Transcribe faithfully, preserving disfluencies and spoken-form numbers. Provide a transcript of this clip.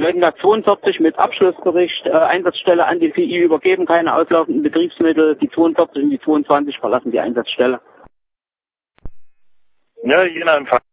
Leutnant zweiundvierzig mit Abschlussbericht, äh, Einsatzstelle an die V I übergeben, keine auslaufenden Betriebsmittel. Die zweiundvierzig und die zweiundzwanzig verlassen die Einsatzstelle. Ja, je nach Empfang.